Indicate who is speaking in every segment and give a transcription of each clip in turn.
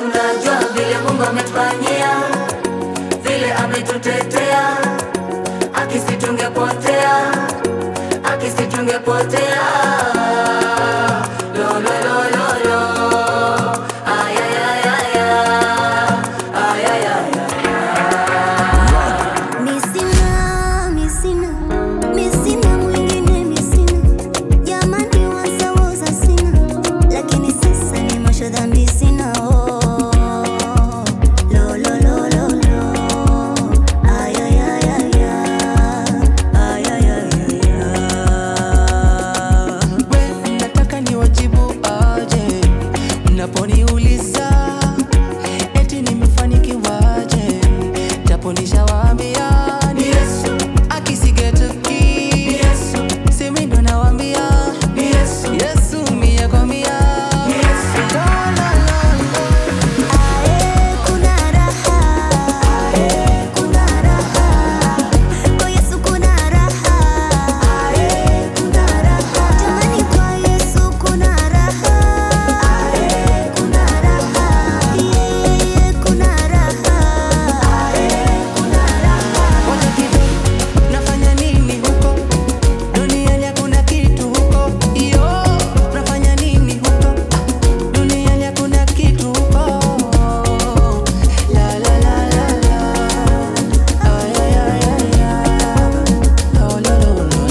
Speaker 1: Tunajua vile Mungu ametufanyia, vile ametutetea, akisi tungepotea, akisi tungepotea. Lo lo lo lo lo, ay ay ay ay ay ay ay.
Speaker 2: Misina mwingine misina, jamani wasawoza sina, lakini sasa ni masho dhambi sina.
Speaker 3: Naponiuliza eti nimefanikiwaje, japo nishawaambia ni Yesu, akisigetuki ni Yesu, simi ndo nawaambia ni Yesu, Yesu mia kwa mia ni Yesu. La la la la.
Speaker 2: Ae kuna raha, ae kuna raha, kwa Yesu kuna raha, ae kuna raha, jamani kwa Yesu kuna raha.
Speaker 3: Nafanya nini huko duniani? Hakuna kitu huko. Iyo, nafanya nini huko duniani? Hakuna kitu huko. La la la la la, ay ay ay ay, lo lo lo lo.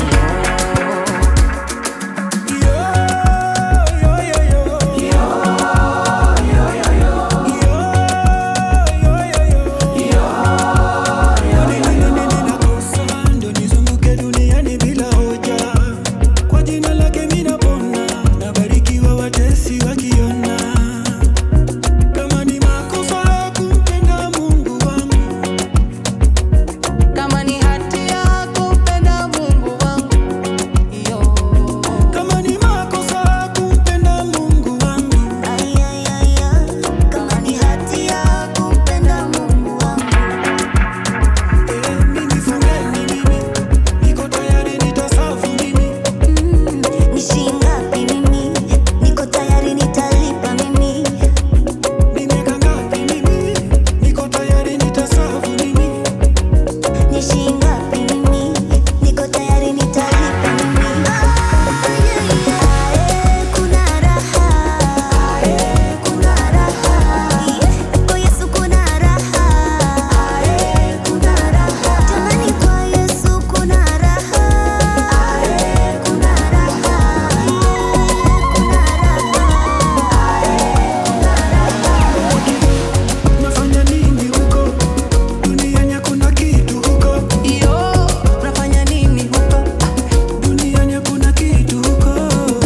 Speaker 3: Yo yo yo yo, yo yo yo yo, yo yo yo yo.
Speaker 4: Ndo nizunguke duniani bila hoja, kwa jina lake mimi napona, nabarikiwa watesi wakiona. Kama ni makosa kumpenda Mungu wangu,
Speaker 3: Kama ni hatia kumpenda Mungu wangu, iyo.
Speaker 4: kama ni makosa kumpenda Mungu wangu,
Speaker 2: Kama ni hatia kumpenda Mungu wangu,
Speaker 4: mimi fungeni, mimi niko tayari, nitasafu mimi,
Speaker 2: ni shingapi mimi, niko tayari nitalipa mimi,
Speaker 4: nimeka ngapi mimi, niko tayari, nitasafu mimi.
Speaker 2: ni shingapi mimi, niko tayari nitalipa mimi. Ae kuna raha, ae kuna raha, kwa Yesu kuna raha, ae kuna raha, jamani kwa Yesu kuna raha, ae kuna raha,
Speaker 4: Nafanya nini huko duniani? Hakuna kitu huko
Speaker 3: Iyo, nafanya nini huko
Speaker 4: duniani, hakuna kitu huko.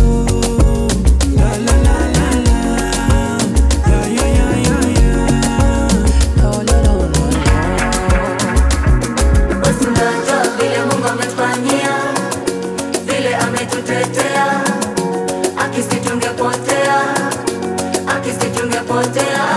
Speaker 4: La la la la la, ya ya ya ya ya.
Speaker 3: lo lo lo lo.
Speaker 1: Tunajua vile Mungu ametufanyia, vile ametutetea, akisi tungepotea, akisi tungepotea.